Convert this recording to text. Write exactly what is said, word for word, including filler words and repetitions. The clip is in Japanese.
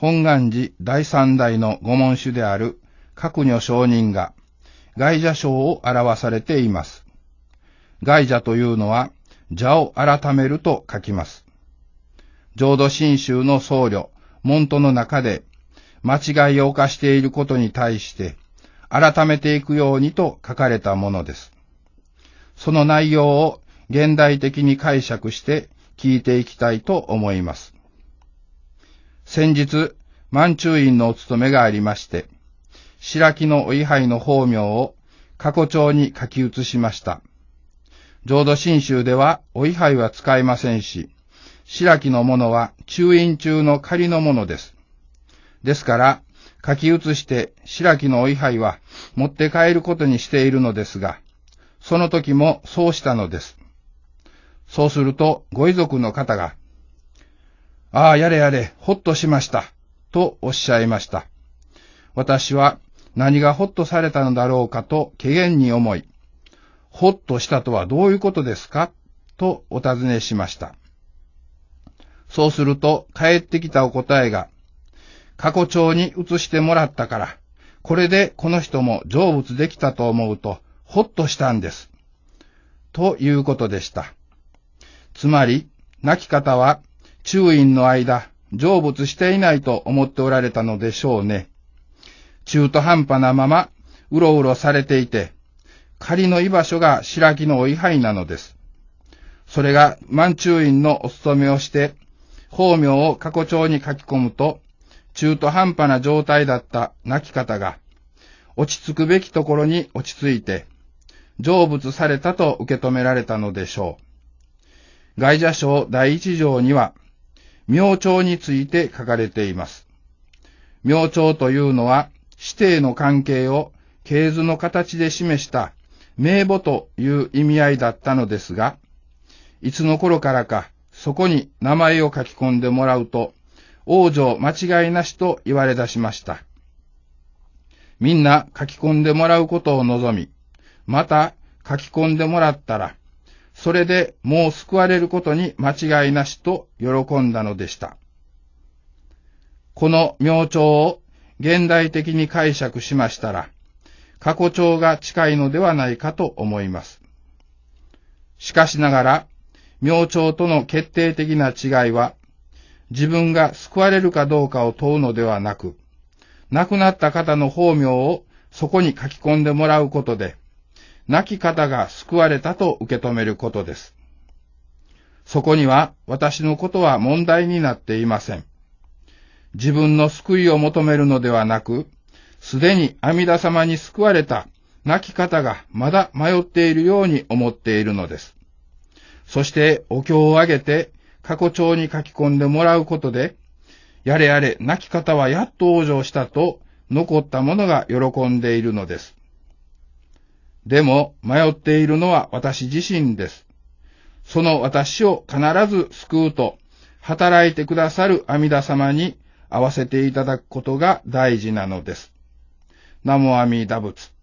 本願寺第三代の御門主である覚如上人が外者章を表されています。外者というのは、者を改めると書きます。浄土真宗の僧侶、門徒の中で、間違いを犯していることに対して、改めていくようにと書かれたものです。その内容を現代的に解釈して聞いていきたいと思います。先日、満中院のお勤めがありまして、白木のお位牌の法名を過去帳に書き写しました。浄土真宗ではお位牌は使えませんし、白木のものは中院中の仮のものです。ですから、書き写して白木のお位牌は持って帰ることにしているのですが、その時もそうしたのです。そうするとご遺族の方が、ああ、やれやれ、ほっとしました、とおっしゃいました。私は何がほっとされたのだろうかと怪訝に思い、ほっとしたとはどういうことですかとお尋ねしました。そうすると帰ってきたお答えが、過去帳に移してもらったから、これでこの人も成仏できたと思うと、ほっとしたんです。ということでした。つまり、亡き方は、中院の間、成仏していないと思っておられたのでしょうね。中途半端なまま、うろうろされていて、仮の居場所が白木のお位牌なのです。それが満中院のお勤めをして、法名を過去帳に書き込むと、中途半端な状態だった亡き方が、落ち着くべきところに落ち着いて、成仏されたと受け止められたのでしょう。外者章第一条には、明朝について書かれています。明朝というのは、師弟の関係を系図の形で示した名簿という意味合いだったのですが、いつの頃からかそこに名前を書き込んでもらうと、往生間違いなしと言われ出しました。みんな書き込んでもらうことを望み、また書き込んでもらったら、それでもう救われることに間違いなしと喜んだのでした。この明朝を現代的に解釈しましたら、過去帳が近いのではないかと思います。しかしながら、明朝との決定的な違いは、自分が救われるかどうかを問うのではなく、亡くなった方の法名をそこに書き込んでもらうことで、亡き方が救われたと受け止めることです。そこには私のことは問題になっていません。自分の救いを求めるのではなく、すでに阿弥陀様に救われた亡き方がまだ迷っているように思っているのです。そしてお経をあげて過去帳に書き込んでもらうことで、やれやれ亡き方はやっと往生したと残った者が喜んでいるのです。でも迷っているのは私自身です。その私を必ず救うと働いてくださる阿弥陀様に合わせていただくことが大事なのです。南無阿弥陀仏。